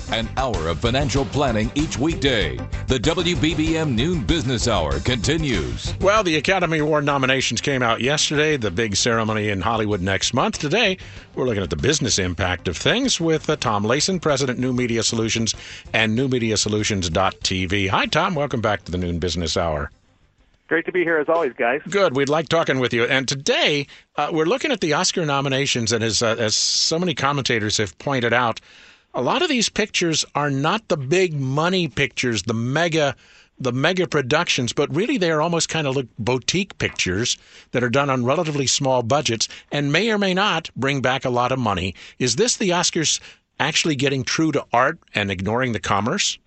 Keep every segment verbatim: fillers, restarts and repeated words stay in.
An hour of financial planning each weekday. The W B B M Noon Business Hour continues. Well, the Academy Award nominations came out yesterday, the big ceremony in Hollywood next month. Today, we're looking at the business impact of things with uh, Tom Layson, President, New Media Solutions and new media solutions dot t v. Hi, Tom. Welcome back to the Noon Business Hour. Great to be here as always, guys. Good. We'd like talking with you. And today, uh, we're looking at the Oscar nominations, and as, uh, as so many commentators have pointed out, a lot of these pictures are not the big money pictures, the mega the mega productions, but really they're almost kind of like boutique pictures that are done on relatively small budgets and may or may not bring back a lot of money. Is this the Oscars actually getting true to art and ignoring the commerce?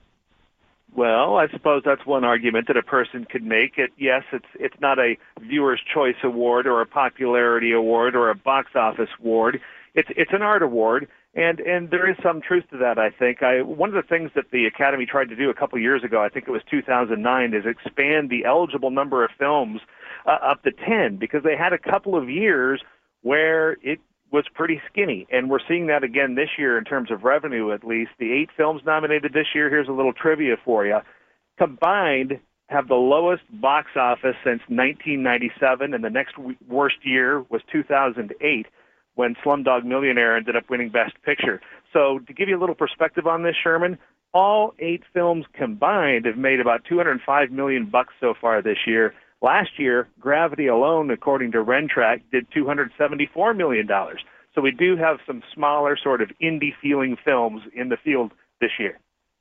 Well, I suppose that's one argument that a person could make. It yes, it's it's not a viewer's choice award or a popularity award or a box office award. It's it's an art award, and and there is some truth to that. I think I one of the things that the Academy tried to do a couple years ago, I think it was two thousand nine, is expand the eligible number of films uh, up to ten, because they had a couple of years where it was pretty skinny, and we're seeing that again this year in terms of revenue. At least the eight films nominated this year, here's a little trivia for you, combined have the lowest box office since nineteen ninety-seven, and the next worst year was two thousand eight, when Slumdog Millionaire ended up winning Best Picture. So to give you a little perspective on this, Sherman, all eight films combined have made about two hundred five million bucks so far this year. Last year, Gravity alone, according to Rentrack, did two hundred seventy-four million dollars. So we do have some smaller sort of indie-feeling films in the field this year.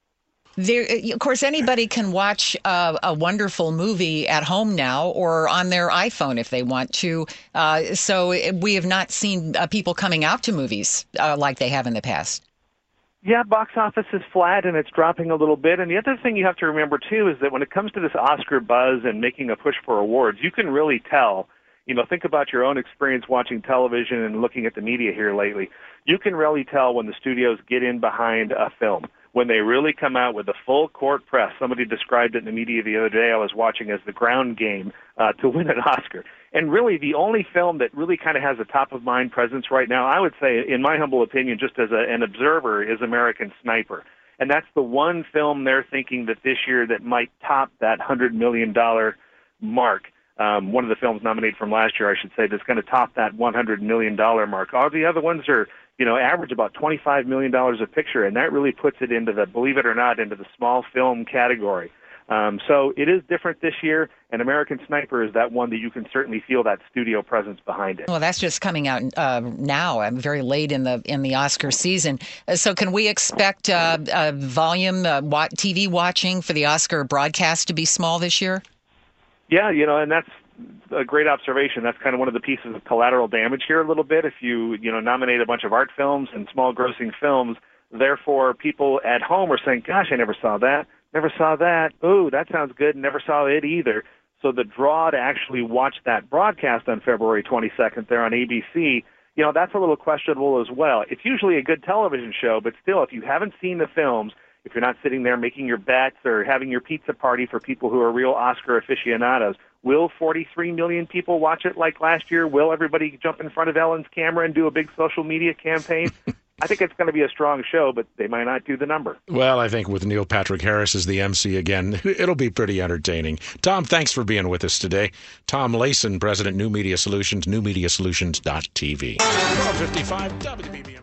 There, of course, anybody can watch uh, a wonderful movie at home now or on their iPhone if they want to. Uh, so we have not seen uh, people coming out to movies uh, like they have in the past. Yeah, box office is flat and it's dropping a little bit. And the other thing you have to remember, too, is that when it comes to this Oscar buzz and making a push for awards, you can really tell. You know, think about your own experience watching television and looking at the media here lately. You can really tell when the studios get in behind a film, when they really come out with a full court press. Somebody described it in the media the other day I was watching as the ground game uh, to win an Oscar. And really the only film that really kind of has a top-of-mind presence right now, I would say, in my humble opinion, just as a, an observer, is American Sniper. And that's the one film they're thinking that this year that might top that one hundred million dollars mark. Um, one of the films nominated from last year, I should say, that's going to top that one hundred million dollars mark. All the other ones are, you know, average about twenty-five million dollars a picture, and that really puts it into the, believe it or not, into the small film category. Um, so it is different this year, and American Sniper is that one that you can certainly feel that studio presence behind it. Well, that's just coming out uh, now. I'm very late in the in the Oscar season. Uh, so can we expect uh, uh, volume uh, T V watching for the Oscar broadcast to be small this year? Yeah, you know, and that's a great observation. That's kind of one of the pieces of collateral damage here a little bit. If you, you know, nominate a bunch of art films and small grossing films, therefore people at home are saying, gosh, I never saw that. Never saw that. Ooh, that sounds good. Never saw it either. So the draw to actually watch that broadcast on February twenty-second there on A B C, you know, that's a little questionable as well. It's usually a good television show, but still, if you haven't seen the films, if you're not sitting there making your bets or having your pizza party for people who are real Oscar aficionados, will forty-three million people watch it like last year? Will everybody jump in front of Ellen's camera and do a big social media campaign? I think it's going to be a strong show, but they might not do the number. Well, I think with Neil Patrick Harris as the M C again, it'll be pretty entertaining. Tom, thanks for being with us today. Tom Layson, President, New Media Solutions, new media solutions dot t v. twelve fifty-five W B B M.